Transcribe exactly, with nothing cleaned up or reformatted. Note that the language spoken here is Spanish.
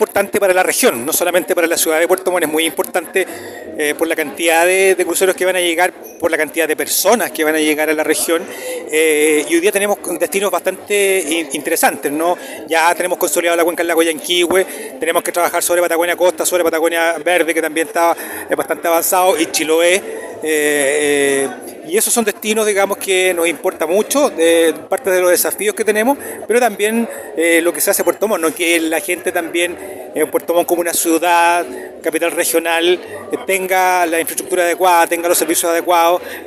importante para la región, no solamente para la ciudad de Puerto Montt, es muy importante eh, por la cantidad de, de cruceros que van a llegar, por la cantidad de personas que van a llegar a la región, eh, y hoy día tenemos destinos bastante interesantes, ¿no? Ya tenemos consolidado la cuenca del lago Yanquihue, tenemos que trabajar sobre Patagonia Costa, sobre Patagonia Verde, que también está eh, bastante avanzado, y Chiloé, eh, eh, y esos son destinos, digamos, que nos importa mucho, de parte de los desafíos que tenemos, pero también eh, lo que se hace en Puerto Montt, ¿no? Que la gente también en Puerto Montt como una ciudad, capital regional, eh, tenga la infraestructura adecuada, tenga los servicios adecuados,